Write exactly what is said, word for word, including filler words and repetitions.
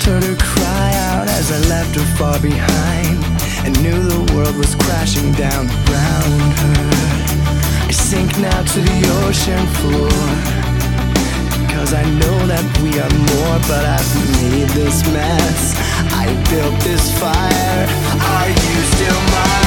heard her cry out as I left her far behind, and knew the world was crashing down around her. I sink now to the ocean floor, cause I know that we are more. But I've made this mess, I built this fire. Are you still mine?